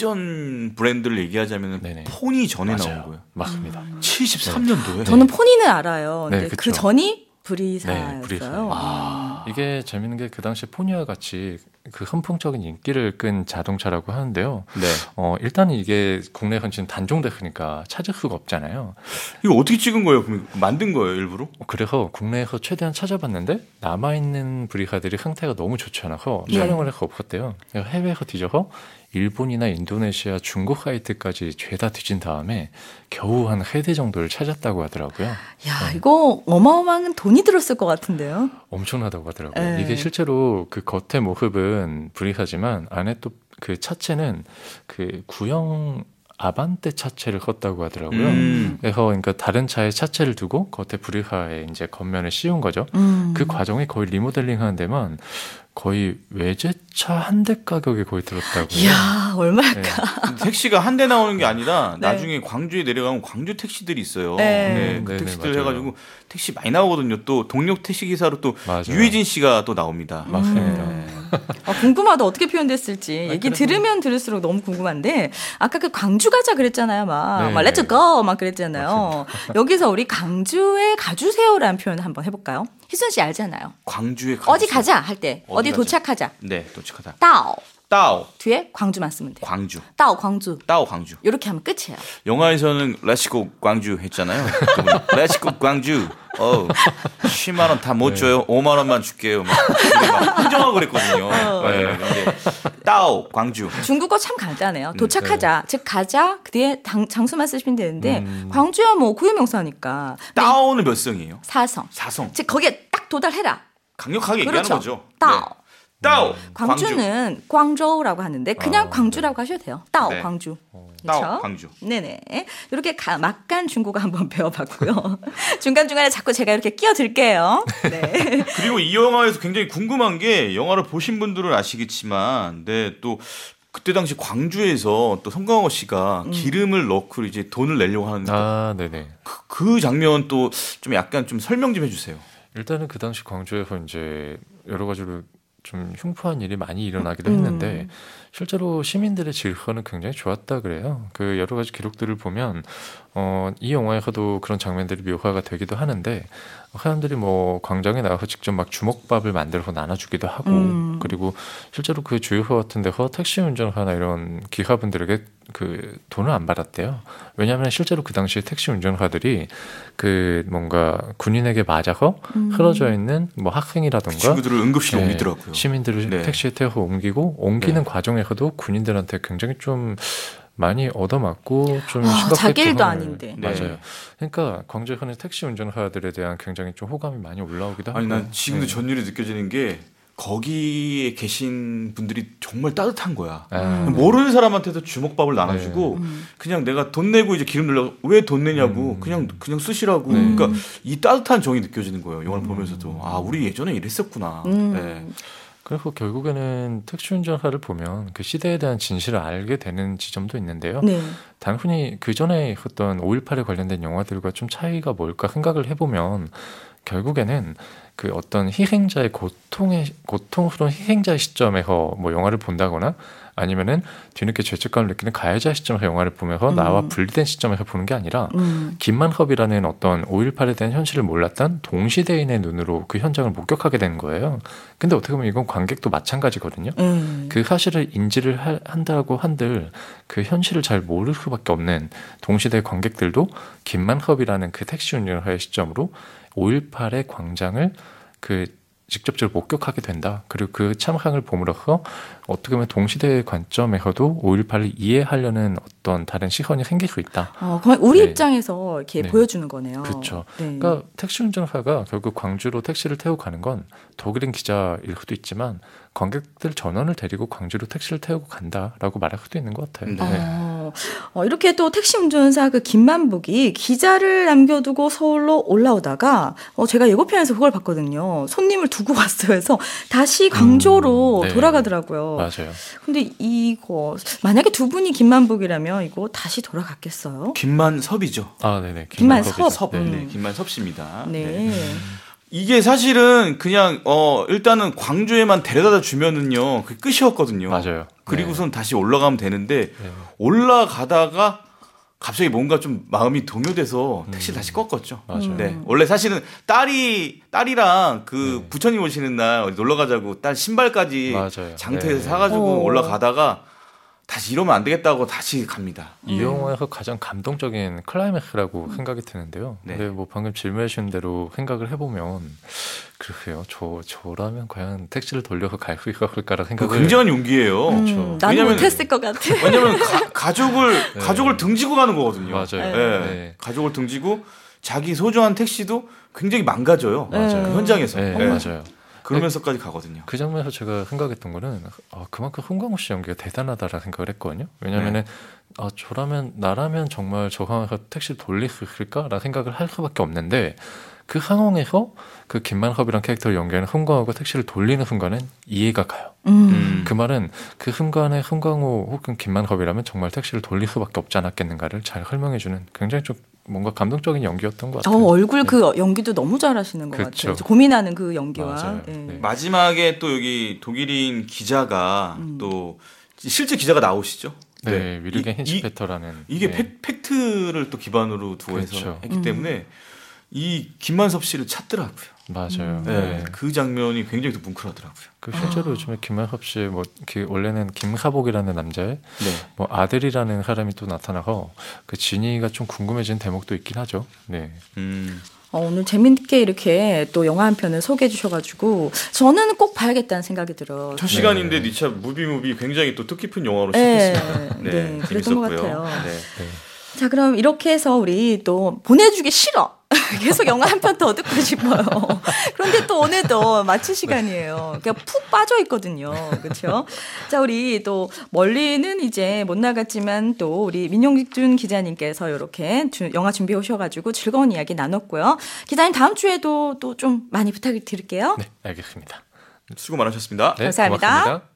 예전 브랜드를 얘기하자면 네네. 포니 전에 맞아요. 나온 거예요. 맞습니다. 칠십삼 년도에. 저는 포니는 알아요. 네, 근데 그쵸. 그 전이 브리사였어요. 네, 브리사예요. 아. 이게 재밌는 게 그 당시 포니와 같이 그 선풍적인 인기를 끈 자동차라고 하는데요. 네. 어, 일단 이게 국내에선 지금 단종됐으니까 찾을 수가 없잖아요. 이거 어떻게 찍은 거예요? 그럼 만든 거예요, 일부러? 그래서 국내에서 최대한 찾아봤는데 남아있는 브리카들이 상태가 너무 좋지 않아서 네. 촬영을 할 수가 없었대요. 그래서 해외에서 뒤져서 일본이나 인도네시아, 중국 사이트까지 죄다 뒤진 다음에 겨우 한 세 대 정도를 찾았다고 하더라고요. 야, 이거 어마어마한 돈이 들었을 것 같은데요. 엄청나다고 하더라고요. 네. 이게 실제로 그 겉의 모습은 브리카지만 안에 또 그 차체는 그 구형 아반떼 차체를 썼다고 하더라고요. 음. 그래서 그러니까 다른 차에 차체를 두고 겉에 브리카에 이제 겉면을 씌운 거죠. 음. 그 과정이 거의 리모델링 하는 데만 거의 외제차 한 대 가격이 거의 들었다고요. 이야, 얼마일까? 네. 택시가 한 대 나오는 게 아니라 네. 나중에 광주에 내려가면 광주 택시들이 있어요. 네. 네, 그 네네, 택시들 맞아요. 해가지고 택시 많이 나오거든요. 또 동력 택시 기사로 또 맞아요. 유해진 씨가 또 나옵니다. 맞습니다. 네. 아, 궁금하다. 어떻게 표현됐을지. 얘기 그래서- 들으면 들을수록 너무 궁금한데, 아까 그 광주 가자 그랬잖아요. 막, 네. 막 렛츠 고! 막 그랬잖아요. 여기서 우리 강주에 가주세요라는 표현 한번 해볼까요? 희순 씨 알잖아요. 광주에 어디 가주세요. 가자 할 때, 어디 어디 가자? 도착하자. 네, 도착하다. 따오. 따오, 뒤에 광주만 쓰면 돼요. 광주. 따오, 광주. 따오, 광주. 이렇게 하면 끝이에요. 영화에서는 렛츠고 광주 했잖아요. 렛츠고 광주. 어, 십만 원 다 못 줘요. 오만 원만 줄게요. 막, 막 흥정하고 그랬거든요. 네, 근데 따오 광주. 중국어 참 간단해요. 도착하자, 즉 가자. 그 뒤에 당, 장수만 쓰시면 되는데 음. 광주야 뭐 고유명사니까 따오는 몇 성이에요? 사성. 사성. 즉 거기에 딱 도달해라. 강력하게 그렇죠. 얘기하는 거죠. 따오. 네. 따오. 광주는 광저우라고 하는데 그냥 아, 광주라고 하셔도 돼요. 따오 네. 광주. 따오 그렇죠? 광주. 네네. 이렇게 가, 막간 중국어 한번 배워봤고요. 중간중간에 자꾸 제가 이렇게 끼어들게요. 네. 그리고 이 영화에서 굉장히 궁금한 게 영화를 보신 분들은 아시겠지만, 네, 또 그때 당시 광주에서 또 송강호 씨가 음. 기름을 넣고 이제 돈을 내려고 하는데 아, 네네. 그, 그 장면 또 좀 약간 좀 설명 좀 해주세요. 일단은 그 당시 광주에서 이제 여러 가지로 좀 흉포한 일이 많이 일어나기도 음. 했는데 실제로 시민들의 질서는 굉장히 좋았다 그래요. 그 여러 가지 기록들을 보면 어, 이 영화에서도 그런 장면들이 묘사가 되기도 하는데 사람들이 뭐 광장에 나가서 직접 막 주먹밥을 만들어서 나눠주기도 하고 음. 그리고 실제로 그 주유소 같은 데서 택시 운전하나 이런 기사분들에게 그 돈을 안 받았대요. 왜냐하면 실제로 그 당시 택시 운전사들이 그 뭔가 군인에게 맞아서 음. 흐러져 있는 뭐 학생이라든가 그 친구들을 응급실에 네, 옮기더라고요. 시민들을 네. 택시에 태워서 옮기고 옮기는 네. 과정에서도 군인들한테 굉장히 좀 많이 얻어맞고 좀 아, 심각했던 자기 일도 상황을- 아닌데. 네. 맞아요. 그러니까 광주에서는 택시 운전사들에 대한 굉장히 좀 호감이 많이 올라오기도 하고. 아니 난 지금도 네. 전율이 느껴지는 게 거기에 계신 분들이 정말 따뜻한 거야. 아, 음. 모르는 사람한테도 주먹밥을 나눠주고 음. 그냥 내가 돈 내고 이제 기름 넣으려고 왜 돈 내냐고 음. 그냥 그냥 쓰시라고. 음. 그러니까 이 따뜻한 정이 느껴지는 거예요. 영화를 보면서도 아 우리 예전에 이랬었구나. 음. 네. 그래서 결국에는 택시 운전사를 보면 그 시대에 대한 진실을 알게 되는 지점도 있는데요. 네. 단순히 그 전에 했던 오일팔에 관련된 영화들과 좀 차이가 뭘까 생각을 해보면 결국에는 그 어떤 희생자의 고통의 고통스러운 희생자의 시점에서 뭐 영화를 본다거나 아니면은 뒤늦게 죄책감을 느끼는 가해자 시점에서 영화를 보면서 음. 나와 분리된 시점에서 보는 게 아니라 음. 김만섭이라는 어떤 오일팔에 대한 현실을 몰랐던 동시대인의 눈으로 그 현장을 목격하게 된 거예요. 근데 어떻게 보면 이건 관객도 마찬가지거든요. 음. 그 사실을 인지를 할- 한다고 한들 그 현실을 잘 모를 수밖에 없는 동시대 관객들도 김만섭이라는 그 택시 운전사의 시점으로 오일팔의 광장을 그 직접적으로 목격하게 된다. 그리고 그 참상을 봄으로써 어떻게 보면 동시대의 관점에서도 오일팔을 이해하려는 어떤 다른 시선이 생길 수 있다. 어, 그럼 우리 네. 입장에서 이렇게 네. 보여주는 거네요. 그렇죠. 네. 그러니까 택시 운전사가 결국 광주로 택시를 태우고 가는 건 독일인 기자일 수도 있지만 관객들 전원을 데리고 광주로 택시를 태우고 간다라고 말할 수도 있는 것 같아요. 네. 네. 어, 어, 이렇게 또 택시 운전사 그 김만복이 기자를 남겨두고 서울로 올라오다가 어, 제가 예고편에서 그걸 봤거든요. 손님을 두고 왔어요. 해서 다시 광주로 음, 네. 돌아가더라고요. 맞아요. 근데 이거 만약에 두 분이 김만복이라면 이거 다시 돌아갔겠어요? 김만섭이죠. 아, 네네. 김만섭. 김만섭이죠. 섭. 네. 네. 김만섭 씨입니다. 네. 네. 이게 사실은 그냥 어 일단은 광주에만 데려다 주면은요 그 끝이었거든요. 맞아요. 그리고선 다시 올라가면 되는데 네. 올라가다가 갑자기 뭔가 좀 마음이 동요돼서 택시 를 다시 꺾었죠. 맞아요. 네. 원래 사실은 딸이 딸이랑 그 네. 부처님 오시는 날 어디 놀러 가자고 딸 신발까지 맞아요. 장터에서 네. 사가지고 오. 올라가다가 다시 이러면 안 되겠다고 다시 갑니다. 이 음. 영화에서 가장 감동적인 클라이맥스라고 생각이 드는데요. 네. 근데 뭐 방금 질문해 주신 대로 생각을 해보면 글쎄요. 저 저라면 과연 택시를 돌려서 갈 수 있었을까라는 그 생각을 굉장한 용기예요. 음, 그렇죠. 나는 왜냐면- 못했을 것 같아. 왜냐면 가, 가족을 네. 가족을 등지고 가는 거거든요. 맞아요. 네. 네. 가족을 등지고 자기 소중한 택시도 굉장히 망가져요. 맞아요. 그 현장에서. 네, 네. 맞아요. 그러면서까지 가거든요. 그 장면에서 제가 생각했던 거는 아, 그만큼 송강호 씨 연기가 대단하다라는 생각을 했거든요. 왜냐면은 아, 저라면 나라면 정말 저 상황에서 택시를 돌릴 수 있을까라는 생각을 할 수밖에 없는데 그 상황에서 그 김만섭이란 캐릭터를 연기하는 송강호가 택시를 돌리는 순간은 이해가 가요. 음. 음. 그 말은 그 순간에 송강호 혹은 김만섭이라면 정말 택시를 돌릴 수밖에 없지 않았겠는가를 잘 설명해주는 굉장히 좀 뭔가 감동적인 연기였던 것 어, 같아요. 얼굴 그 연기도 너무 잘하시는 것 그쵸. 같아요. 고민하는 그 연기와. 맞아요. 예. 네. 마지막에 또 여기 독일인 기자가 음. 또 실제 기자가 나오시죠. 네, 위르겐 이- 이- 힌츠페터라는 이게 네. 팩, 팩트를 또 기반으로 두고 해서 그렇죠. 했기 음. 때문에 이 김만섭 씨를 찾더라고요. 맞아요. 음. 네. 네. 그 장면이 굉장히 또 뭉클하더라고요. 그 실제로 요즘에 김만섭 씨의 뭐 그 원래는 김사복이라는 남자의 네. 뭐 아들이라는 사람이 또 나타나서 그 진이가 좀 궁금해지는 대목도 있긴 하죠. 네. 음. 어, 오늘 재밌게 이렇게 또 영화 한 편을 소개해 주셔가지고 저는 꼭 봐야겠다는 생각이 들어요. 첫 시간인데 니차 무비무비 굉장히 또 뜻깊은 영화로 네, 시작했습니다. 네, 네, 그랬던 것 재밌었고요. 같아요. 네. 자, 그럼 이렇게 해서 우리 또 보내주기 싫어. 계속 영화 한 편 더 듣고 싶어요. 그런데 또 오늘도 마칠 시간이에요. 그냥 푹 빠져 있거든요. 그렇죠? 자, 우리 또 멀리는 이제 못 나갔지만 또 우리 민용준 기자님께서 이렇게 주, 영화 준비해 오셔가지고 즐거운 이야기 나눴고요. 기자님 다음 주에도 또 좀 많이 부탁을 드릴게요. 네, 알겠습니다. 수고 많으셨습니다. 네, 감사합니다. 고맙습니다.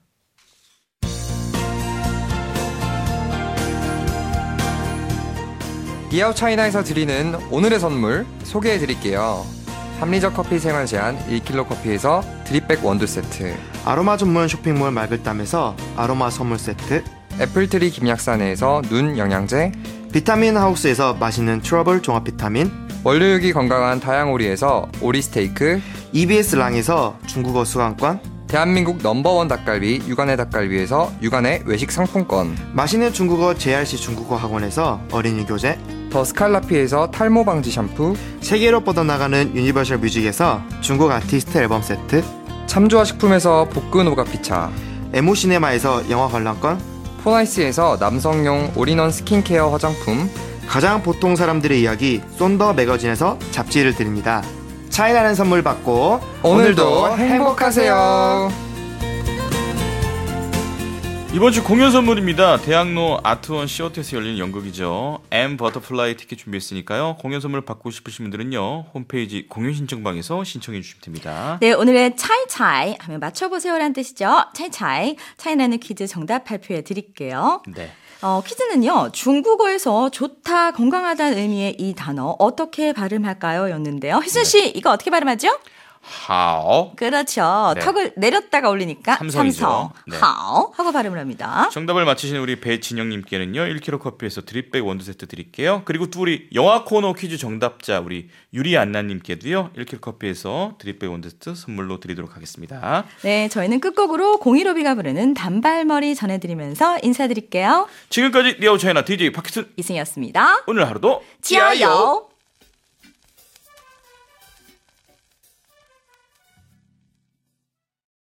디아오차이나에서 드리는 오늘의 선물 소개해 드릴게요. 합리적 커피 생활 제한 일 킬로그램 커피에서 드립백 원두 세트, 아로마 전문 쇼핑몰 말글담에서 아로마 선물 세트, 애플트리 김약사내에서 눈 영양제, 비타민 하우스에서 맛있는 트러블 종합 비타민, 원료육이 건강한 다양오리에서 오리 스테이크, 이비에스 랑에서 중국어 수강권, 대한민국 넘버원 닭갈비 육안의 닭갈비에서 육안의 외식 상품권, 맛있는 중국어 제이알씨 중국어 학원에서 어린이 교재, 더 스칼라피에서 탈모 방지 샴푸, 세계로 뻗어나가는 유니버셜 뮤직에서 중국 아티스트 앨범 세트, 참조화 식품에서 볶은 오가피차, 에모시네마에서 영화 관람권, 포나이스에서 남성용 올인원 스킨케어 화장품, 가장 보통 사람들의 이야기 쏜더 매거진에서 잡지를 드립니다. 차이나는 선물 받고 오늘도 행복하세요. 이번 주 공연 선물입니다. 대학로 아트원 시어터에서 열리는 연극이죠. M 버터플라이 티켓 준비했으니까요. 공연 선물 받고 싶으신 분들은요. 홈페이지 공연 신청방에서 신청해 주시면 됩니다. 네, 오늘의 차이차이 하면 맞춰보세요라는 뜻이죠. 차이차이, 차이나는 퀴즈 정답 발표해 드릴게요. 네. 어, 퀴즈는요, 중국어에서 좋다, 건강하다는 의미의 이 단어 어떻게 발음할까요? 였는데요. 희순 씨, 이거 어떻게 발음하죠? 하오. 그렇죠. 네. 턱을 내렸다가 올리니까 삼성이죠. 삼성. 네. 하오 하고 발음을 합니다. 정답을 맞히신 우리 배진영님께는요. 일 킬로그램 커피에서 드립백 원두 세트 드릴게요. 그리고 또 우리 영화 코너 퀴즈 정답자 우리 유리안나님께도요. 일 킬로그램 커피에서 드립백 원두 세트 선물로 드리도록 하겠습니다. 네, 저희는 끝곡으로 공일오비가 부르는 단발머리 전해드리면서 인사드릴게요. 지금까지 리아우 차이나 디제이 박희순 이승이었습니다. 오늘 하루도 지어요.